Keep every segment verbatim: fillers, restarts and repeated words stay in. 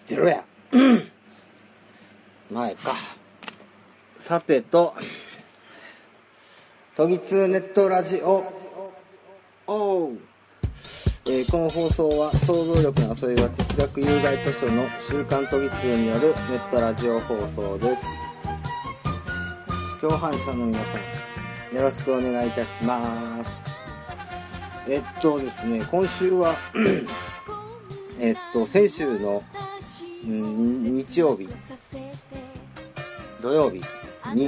出ろや前か。さてと都議通ネットラジオおう、えー、この放送は想像力の遊び場哲学有害図書の週刊都議通によるネットラジオ放送です。共犯者の皆さんよろしくお願いいたします。えっとですね今週はえっと先週の、うん、日曜日土曜日に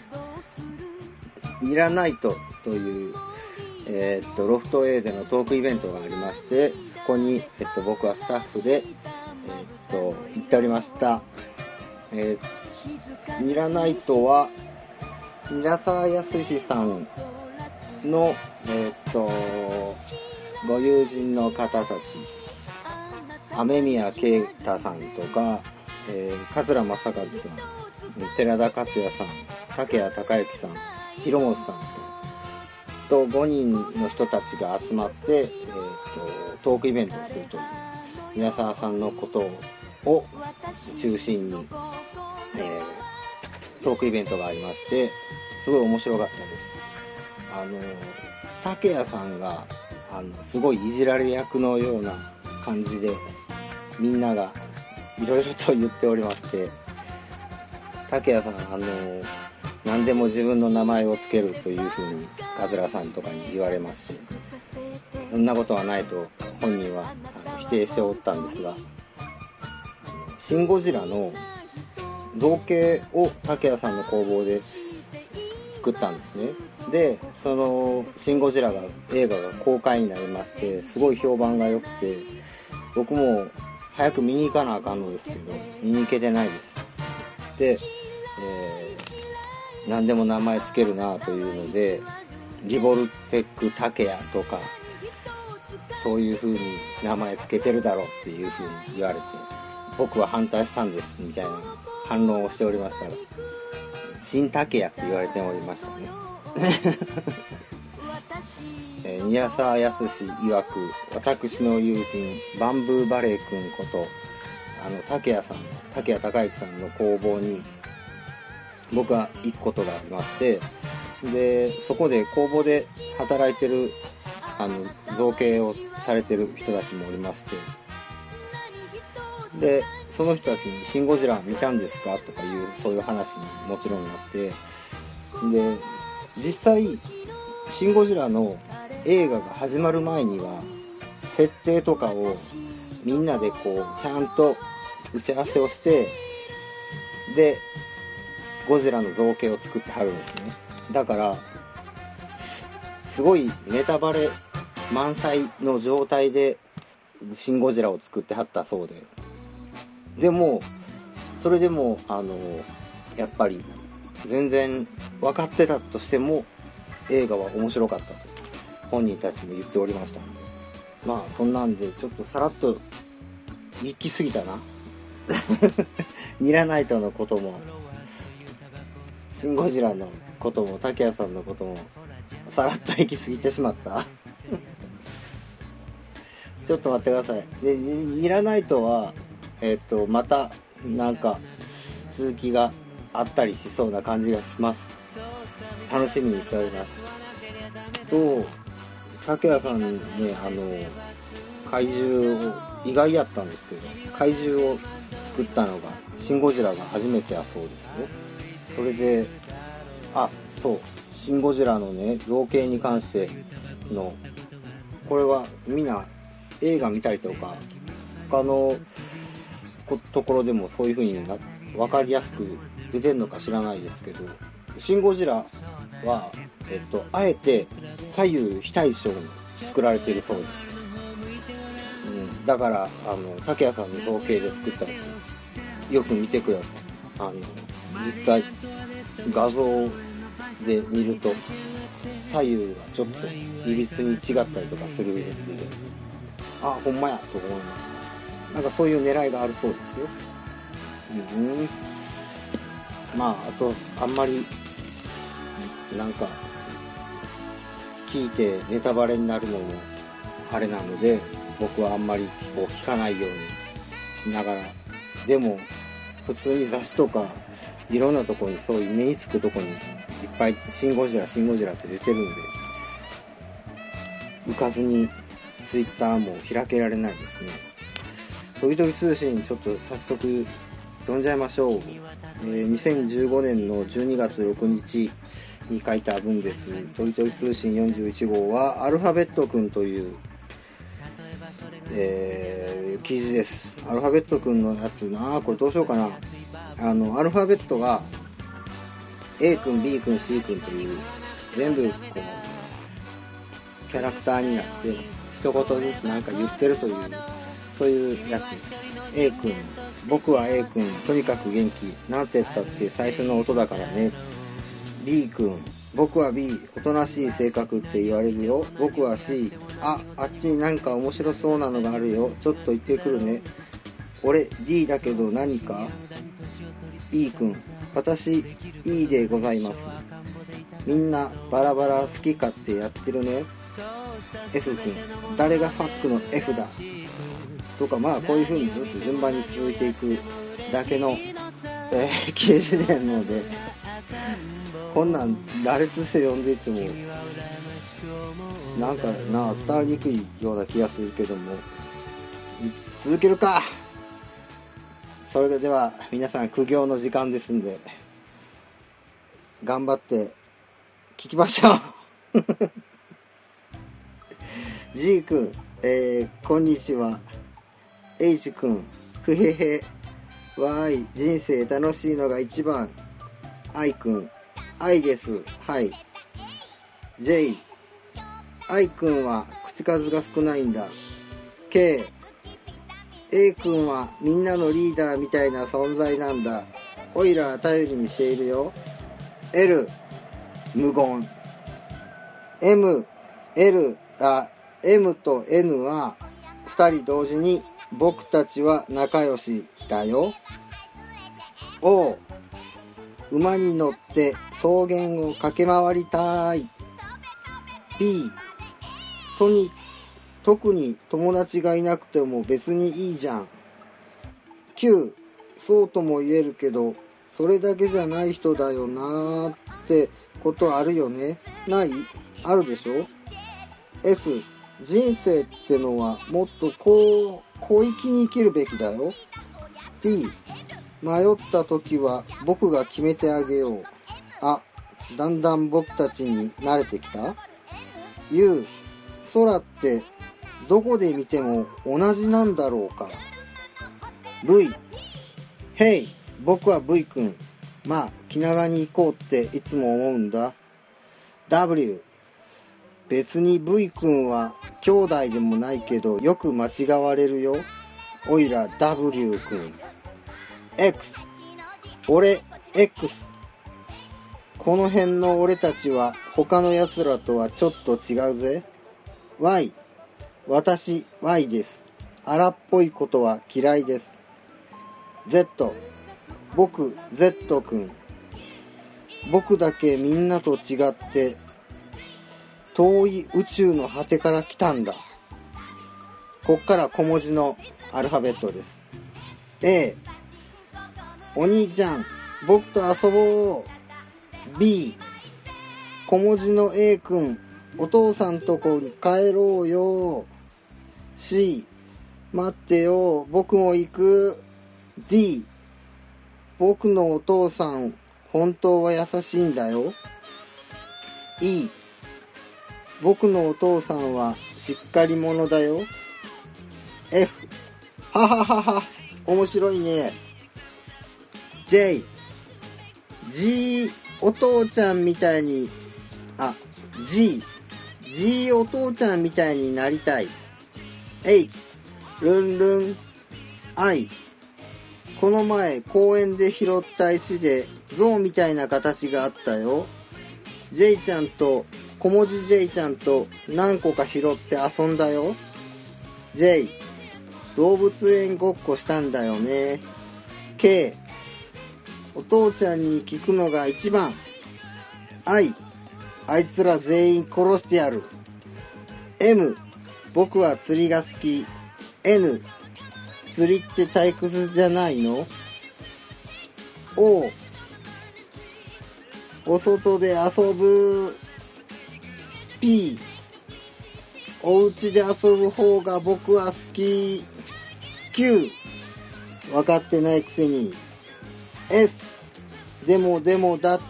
ミラナイトという、えー、っとロフト A でのトークイベントがありまして、そこに、えっと、僕はスタッフで、えー、っと行っておりました。えー、ミラナイトは平沢康さんの、えー、っとご友人の方たち、雨宮啓太さんとか、えー、桂正和さん、寺田克也さん、竹谷隆之さん、広本さんと、とごにんの人たちが集まって、えー、とトークイベントをするという宮沢さんのことを中心に、えー、トークイベントがありまして、すごい面白かったです。あの竹谷さんがあのすごいいじられ役のような感じでみんながいろいろと言っておりまして、竹谷さんあの何でも自分の名前をつけるというふうに桂さんとかに言われまして、そんなことはないと本人はあの否定しておったんですが、シン・ゴジラの造形を竹谷さんの工房で作ったんですね。でそのシン・ゴジラが映画が公開になりまして、すごい評判が良くて、僕も早く見に行かなあかんのですけど見に行けてないです。で、えー、何でも名前つけるなというのでリボルテック竹谷とかそういう風に名前つけてるだろうっていう風に言われて、僕は反対したんですみたいな反論をしておりましたら、新竹谷って言われておりましたねえー、宮沢康曰く、私の友人バンブーバレー君ことあの竹谷さん竹谷隆之さんの工房に僕は行くことがありまして、でそこで工房で働いてるあの造形をされてる人たちもおりまして、でその人たちにシン・ゴジラ見たんですかとかいうそういう話にもちろんなって、で実際シン・ゴジラの映画が始まる前には設定とかをみんなでこうちゃんと打ち合わせをして、でゴジラの造形を作ってはるんですね。だからすごいネタバレ満載の状態でシン・ゴジラを作ってはったそうで、でもそれでもあのやっぱり全然分かってたとしても映画は面白かったと本人たちも言っておりましたので、まあそんなんでちょっとさらっと行き過ぎたなミラナイトのこともシン・ゴジラのことも竹谷さんのこともさらっと行き過ぎてしまったちょっと待ってください。でミラナイトはえっとまたなんか続きがあったりしそうな感じがします。楽しみにしております。と竹谷さんね、あの怪獣を意外やったんですけど怪獣を作ったのがシン・ゴジラが初めてやそうですね。それであそうシン・ゴジラのね造形に関してのこれはみんな映画見たりとか他のところでもそういう風にな分かりやすく出てるのか知らないですけど、シン・ゴジラは、えっと、あえて左右非対称に作られているそうです、うん、だからあの竹谷さんの造形で作ったやつよく見てください。あの実際画像で見ると左右がちょっといびつに違ったりとかするので、あほんまやと思いました。なんかそういう狙いがあるそうですよ。うん、まああとあんまりなんか聞いてネタバレになるのもあれなので、僕はあんまりこう聞かないようにしながらでも普通に雑誌とかいろんなところにそういう目につくところにいっぱいシンゴジラシンゴジラって出てるんで、浮かずにツイッターも開けられないですね。とびとび通信ちょっと早速読んじゃいましょう。えー、にせんじゅうごねんのじゅうにがつろくにちに書いた文です。とびとび通信よんじゅういちごうはアルファベットくんという、えー、記事です。アルファベットくんのやつな、これどうしようかな。あのアルファベットが A 君 B 君 C 君という全部こうキャラクターになって一言ずつなんか言ってるという、そういうやつです。 A 君、僕は A 君、とにかく元気、なんて言ったって最初の音だからね。 B 君、僕は B、おとなしい性格って言われるよ。僕は C、あ、あっちになんか面白そうなのがあるよ、ちょっと行ってくるね。俺 D だけど何か。 E 君、私 E でございます。みんなバラバラ好き勝手やってるね。 F 君、誰がファックの F だとか、まあこういう風にずっと順番に続いていくだけの、えー、記事なので、こんなん羅列して読んでいってもなんかな伝わりにくいような気がするけども、続けるか。それでは皆さん苦行の時間ですんで頑張って聞きましょうG 君、えー、こんにちは。 H 君、ふへへ、わーい、人生楽しいのが一番。 I 君、愛です、はい。 J、 愛君は口数が少ないんだ。 K、 A 君はみんなのリーダーみたいな存在なんだ。おいら頼りにしているよ。 L、 無言。 M、 L、 あ、M と N はふたり同時に僕たちは仲良しだよ。 O、 馬に乗って草原を駆け回りたい。 P、 とに特に友達がいなくても別にいいじゃん。 Q、 そうとも言えるけどそれだけじゃない人だよなーってことあるよね。ない？あるでしょ。 S、 人生ってのはもっとこう小粋に生きるべきだよ。 T、 迷った時は僕が決めてあげよう。あ、だんだん僕たちに慣れてきた。 U、 空ってどこで見ても同じなんだろうか。 V、 Hey、 僕は V 君、まあ気長に行こうっていつも思うんだ。 W、 別に V 君は兄弟でもないけどよく間違われるよ。おいら W 君。 X、 俺 X、 この辺の俺たちは他の奴らとはちょっと違うぜ。 Y、 私 Y です。荒っぽいことは嫌いです。 Z、 僕 Z 君、僕だけみんなと違って遠い宇宙の果てから来たんだ。こっから小文字のアルファベットです。 A、 お兄ちゃん僕と遊ぼう。 B、 小文字の A 君、お父さんとこに帰ろうよ。 C、 待ってよ僕も行く。 D、 僕のお父さん本当は優しいんだよ。 E、 僕のお父さんはしっかり者だよ。 F、 はははは面白いね。 J、 G、 お父ちゃんみたいにあ G、 G お父ちゃんみたいになりたい。 H、 ルンルン。 I、 この前公園で拾った石で象みたいな形があったよ。 J ちゃんと小文字 J ちゃんと何個か拾って遊んだよ。 J、 動物園ごっこしたんだよね。 K、 お父ちゃんに聞くのが一番。 I、 あいつら全員殺してやる。 M、 僕は釣りが好き。 N、 釣りって退屈じゃないの？おお外で遊ぶ P お家で遊ぶ方が僕は好き Q 分かってないくせに S でもでもだって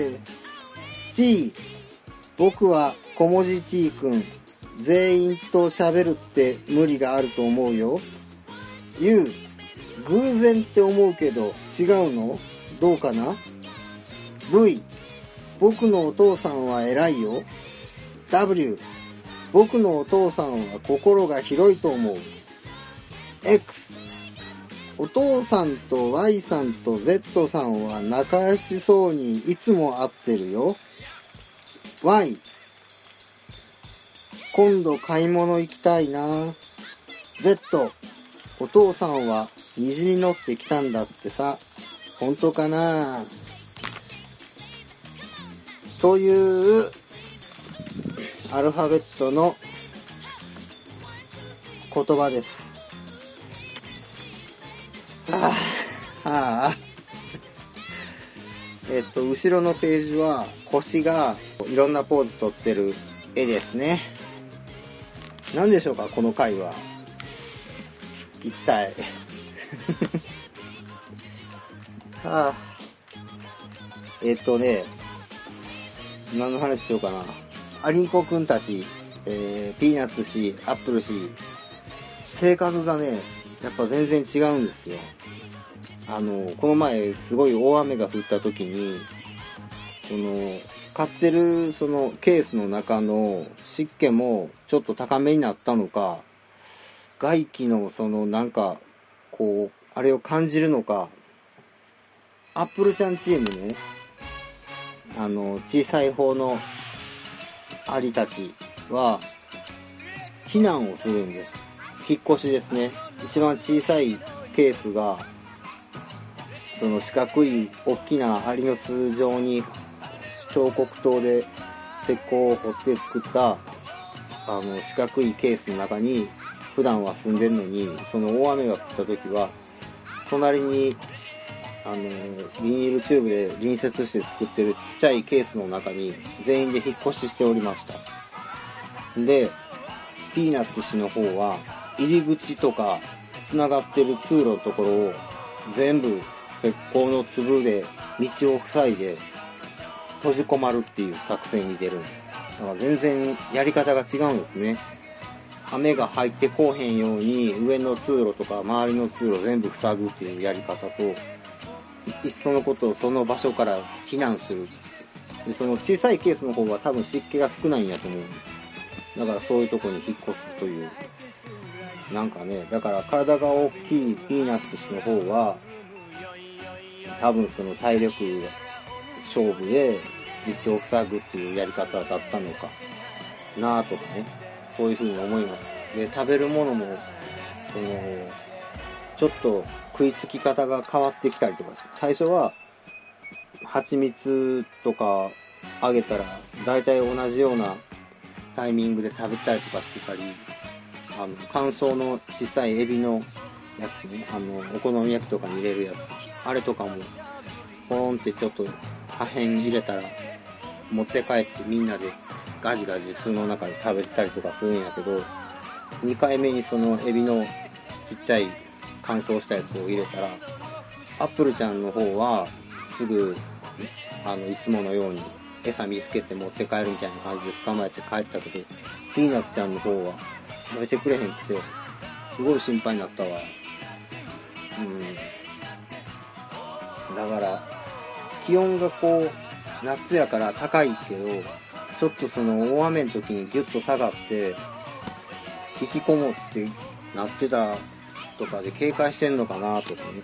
T 僕は小文字 T 君全員と喋るって無理があると思うよ。 U 偶然って思うけど違うの？どうかな？ V 僕のお父さんは偉いよ。 W 僕のお父さんは心が広いと思う。 X お父さんと Y さんと Z さんは仲良しそうにいつも会ってるよ。 Y 今度買い物行きたいな。 Z お父さんは虹に乗ってきたんだってさ。本当かな？というアルファベットの言葉です。はあ、はあ、えっと後ろのページは星がいろんなポーズ取ってる絵ですね。何でしょうかこの回は一体はあ、えっとね何の話しようかな。アリンコくんたち、えー、ピーナッツ氏、アップル氏、性格がねやっぱ全然違うんですよ。あのこの前すごい大雨が降った時にその買ってるそのケースの中の湿気もちょっと高めになったのか、外気のそのなんかこうあれを感じるのか、アップルちゃんチームね、あの小さい方のアリたちは避難をするんです。引っ越しですね。一番小さいケースがその四角い大きなアリの巣状に彫刻刀で石膏を彫って作ったあの四角いケースの中に普段は住んでるのに、その大雨が降った時は隣にあのビニールチューブで隣接して作ってるちっちゃいケースの中に全員で引っ越ししておりました。でピーナッツ氏の方は入り口とかつながってる通路のところを全部石膏の粒で道を塞いで閉じ込まるっていう作戦に出るんです。だから全然やり方が違うんですね。雨が入ってこうへんように上の通路とか周りの通路全部塞ぐっていうやり方と、いっそのことをその場所から避難する。でその小さいケースの方は多分湿気が少ないんやと思う。だからそういうとこに引っ越すという、なんかね、だから体が大きいピーナッツ氏の方は多分その体力勝負で道を塞ぐっていうやり方だったのかなとかね、そういうふうに思います。で食べるものもそのちょっと食いつき方が変わってきたりとかして、最初は蜂蜜とかあげたら大体同じようなタイミングで食べたりとかしてたり、あの乾燥の小さいエビのやつね、あのお好み焼きとかに入れるやつ、あれとかもポロンってちょっと破片入れたら持って帰ってみんなでガジガジ巣の中で食べたりとかするんやけど、にかいめにそのエビのちっちゃい乾燥したやつを入れたら、アップルちゃんの方はすぐあのいつものように餌見つけて持って帰るみたいな感じで捕まえて帰ったけど、ピーナッツちゃんの方は食べてくれへんくてすごい心配になったわ。うんだから気温がこう夏やから高いけど、ちょっとその大雨の時にギュッと下がって引きこもってなってたとかで警戒してんのかなとかね。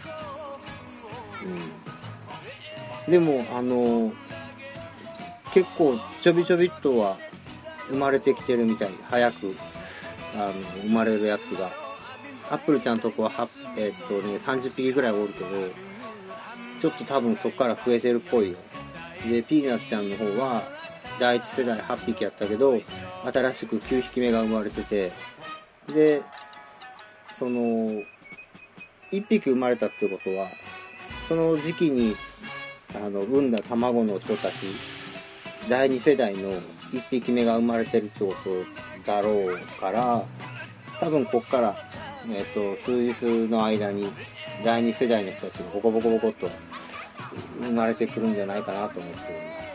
うんでもあの結構ちょびちょびっとは生まれてきてるみたいで、早くあの生まれるやつが、アップルちゃんとこはは、えーっとね、さんじゅっぴきぐらいおるけど、ちょっと多分そこから増えてるっぽいよ。でピーナッツちゃんの方はだいいち世代はっぴきやったけど、新しくきゅうひきめが生まれてて、でそのいっぴき生まれたってことは、その時期にあの産んだ卵の人たちだいに世代のいっぴきめが生まれてるってことだろうから、多分こっから、えー、と数日の間にだいに世代の人たちがボコボコボコっと生まれてくるんじゃないかなと思っております、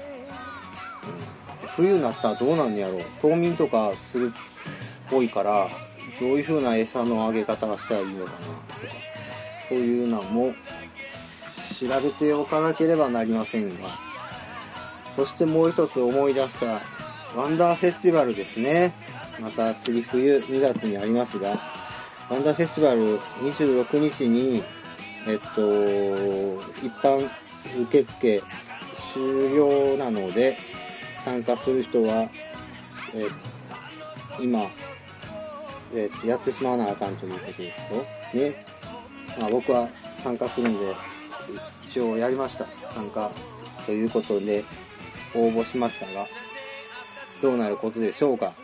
うん、冬になったらどうなんやろう。冬眠とかするっぽいから、どういう風な餌のあげ方がしたらいいのかなとか、そういうのも調べておかなければなりませんが、そしてもう一つ思い出したワンダーフェスティバルですね。また次冬にがつにありますが、ワンダーフェスティバルにじゅうろくにちにえっと一般受付終了なので、参加する人は、えー、今、えー、やってしまわなあかんということですとね。まあ、僕は参加するんで一応やりました。参加ということで応募しましたが、どうなることでしょうか。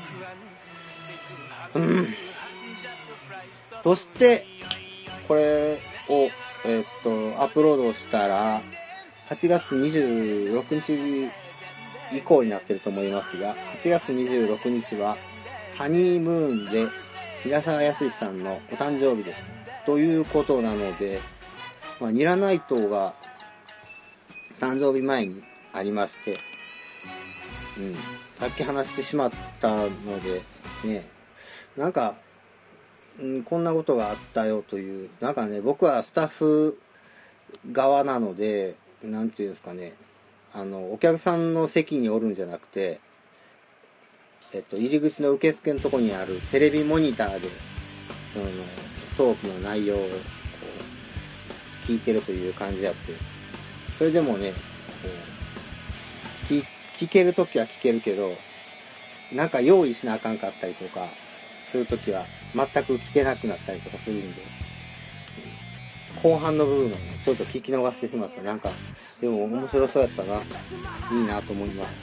うん。そしてこれをえー、っとアップロードしたらはちがつにじゅうろくにち以降になってると思いますが、はちがつにじゅうろくにちはハニームーンで平沢靖さんのお誕生日ですということなので、まあ、ニラナイトが誕生日前にありまして、うん、さっき話してしまったのでね、なんか、うん、こんなことがあったよという、なんかね、僕はスタッフ側なので、なんていうんですかね、あのお客さんの席におるんじゃなくて、えっと、入り口の受付のところにあるテレビモニターでそのトークの内容をこう聞いてるという感じであって、それでもね、こう 聞, 聞けるときは聞けるけど、なんか用意しなあかんかったりとかするときは全く聞けなくなったりとかするんで、後半の部分をねちょっと聞き逃してしまって、なんかでも面白そうやったな、いいなと思います。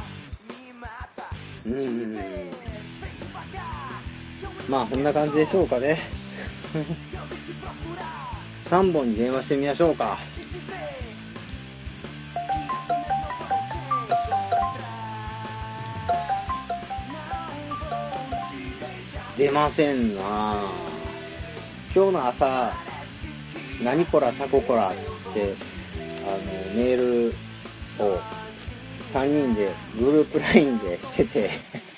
うーん、まあこんな感じでしょうかねさんぼんに電話してみましょうか。出ませんな。今日の朝何こらタココラってあのメールをさんにんでグループ ライン でしてて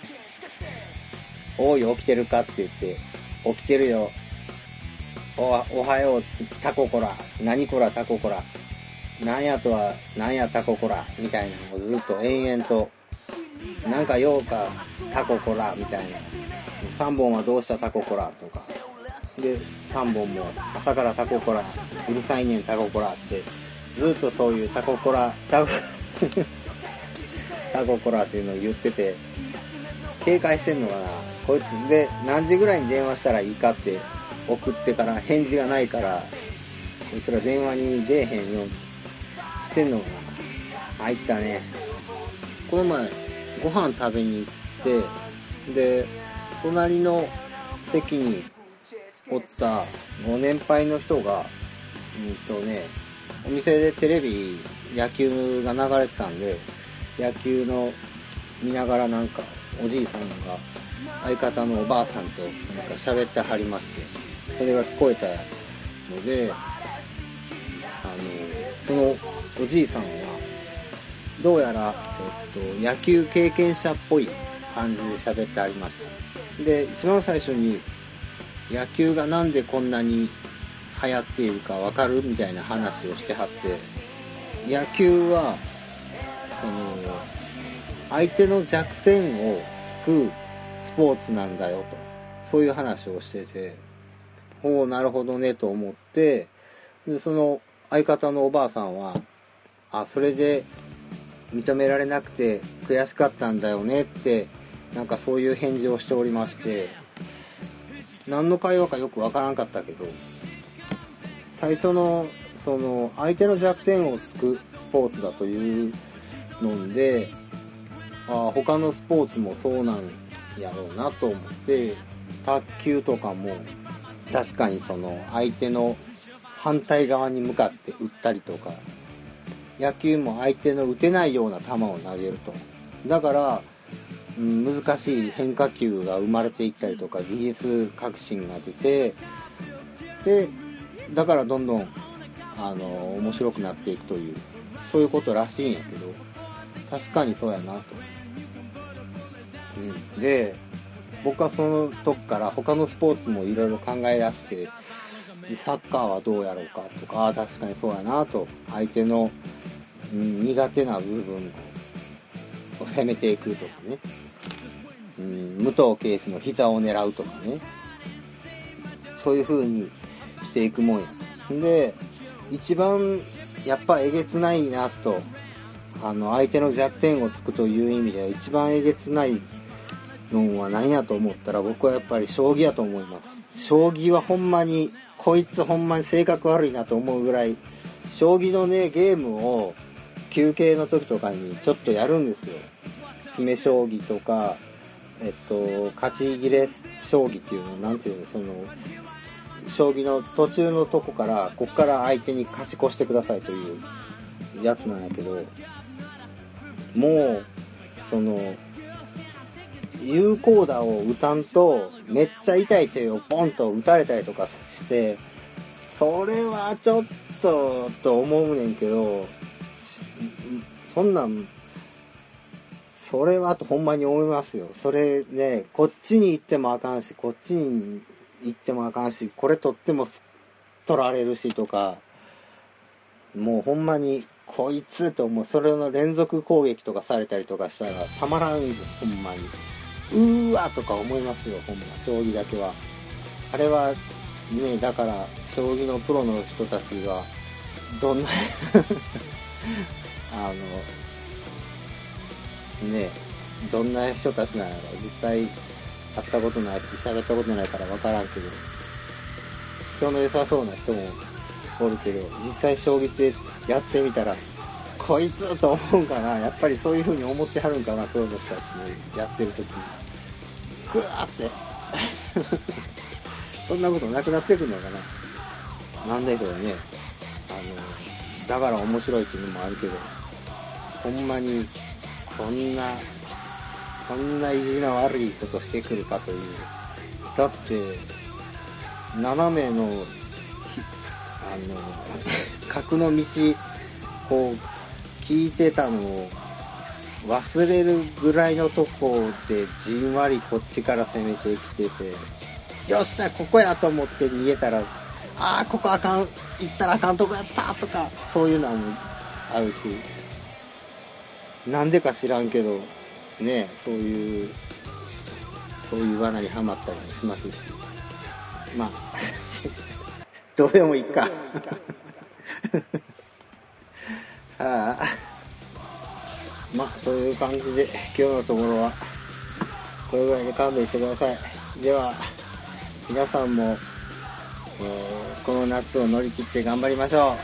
おい起きてるかって言って、起きてるよ、 お, おはようタココラ、何こらタココラ、なんやとはなんやタココラみたいなのをずっと延々と、なんかようかタココラみたいな、さんぼんはどうしたタココラとかで、さんぼんも朝からタココラうるさいねんタココラってずっとそういうタココラタコタココラっていうのを言ってて、警戒してんのかなこいつで。何時ぐらいに電話したらいいかって送ってから返事がないから、こいつら電話に出えへんようにしてんのかな。入ったね。この前ご飯食べに行って、で隣の席におったご年配の人が、うんとね、お店でテレビ野球が流れてたんで、野球の見ながらなんかおじいさんが相方のおばあさんとなんか喋ってはりまして、それが聞こえたので、あのそのおじいさんはどうやら、えっと、野球経験者っぽい感じで喋ってありました。で一番最初に野球がなんでこんなに流行っているかわかるみたいな話をしてはって、野球はその相手の弱点を救うスポーツなんだよと、そういう話をしてて、ほうなるほどねと思って、でその相方のおばあさんは、あそれで認められなくて悔しかったんだよねって、なんかそういう返事をしておりまして、何の会話かよくわからんかったけど、最初のその相手の弱点をつくスポーツだというので、あ他のスポーツもそうなんやろうなと思って、卓球とかも確かにその相手の反対側に向かって打ったりとか、野球も相手の打てないような球を投げると、だから、うん、難しい変化球が生まれていったりとか、技術革新が出て、でだからどんどんあの面白くなっていくという、そういうことらしいんやけど、確かにそうやなと、うん、で僕はその時から他のスポーツもいろいろ考え出して、サッカーはどうやろうかとか、確かにそうやなと、相手の、うん、苦手な部分を攻めていくとかね、うん、武藤敬司の膝を狙うとかね、そういう風にしていくもんや。で一番やっぱえげつないなと、あの相手の弱点をつくという意味では一番えげつないのは何やと思ったら、僕はやっぱり将棋やと思います。将棋はほんまにこいつほんまに性格悪いなと思うぐらい、将棋のねゲームを休憩の時とかにちょっとやるんですよ。詰将棋とか、えっと勝ち切れ将棋っていうの、なんていうの、その将棋の途中のとこからこっから相手に勝ち越してくださいというやつなんやけど、もうその有効打を打たんとめっちゃ痛い手をポンと打たれたりとかして、それはちょっとと思うねんけど、そんなんそれはとほんまに思いますよ。それね、こっちに行ってもあかんし、こっちに行ってもあかんし、これ取っても取られるしとか、もうほんまにこいつと思う。それの連続攻撃とかされたりとかしたらたまらんよ、ほんまに。うーわとか思いますよ、ほんま。将棋だけはあれはね、だから将棋のプロの人たちがどんなあのね、どんな人たちなんやろ。実際会ったことないし喋ったことないから分からんけど、人の良さそうな人もおるけど、実際将棋ってやってみたらこいつと思うんかな。やっぱりそういう風に思ってはるんかな、そういう人たちね、やってる時にグワーってそんなことなくなってくるのかな。なんだけどね、あのだから面白いっていうのもあるけど、ほんまにこんなこんな意地の悪いことしてくるかという。だって斜めのあの角の道こう聞いてたのを忘れるぐらいのとこでじんわりこっちから攻めてきてて、よっしゃここやと思って逃げたら、ああここあかん、行ったらあかんとこやったとか、そういうのもあるし、なんでか知らんけどね、そういうそういう罠にはまったりもしますし、まあどうでもいいかああ、まあという感じで今日のところはこれぐらいで勘弁してください。では皆さんも、えー、この夏を乗り切って頑張りましょ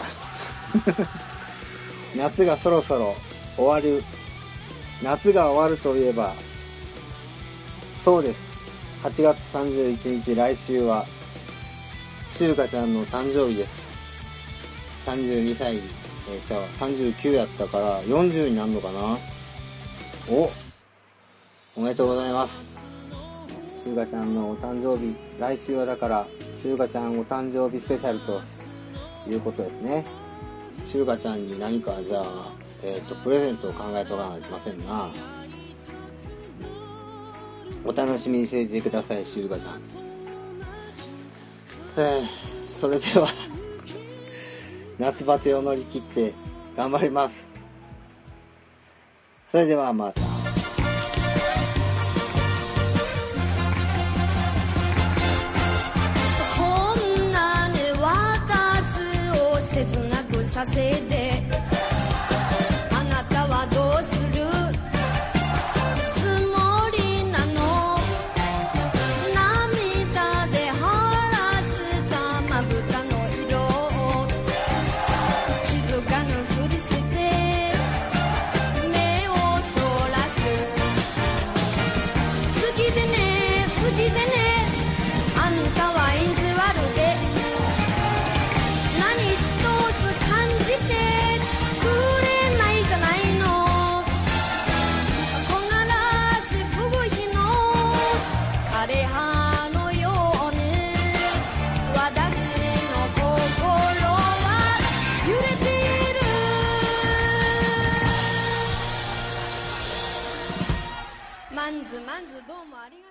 う夏がそろそろ終わる。夏が終わるといえばそうです、はちがつさんじゅういちにち、来週はしゅうかちゃんの誕生日です。さんじゅうにさい、えー、じゃあさんじゅうきゅうやったからよんじゅうになるのかな。おおめでとうございます。しゅうかちゃんのお誕生日、来週はだからしゅうかちゃんお誕生日スペシャルということですね。しゅうかちゃんに何かじゃあ、えー、とプレゼントを考えておかないといけませんな。お楽しみにしていてください、しゅうかちゃん。えー、それでは夏バテを乗り切って頑張ります。それではまた。 こんなね私を切なくさせて、あなたはどうするつもりなの。涙で晴らしたまぶたの色を気づかぬふりして目をそらす。好きでね好きでね、あんたは意地悪ランズどうもありがとう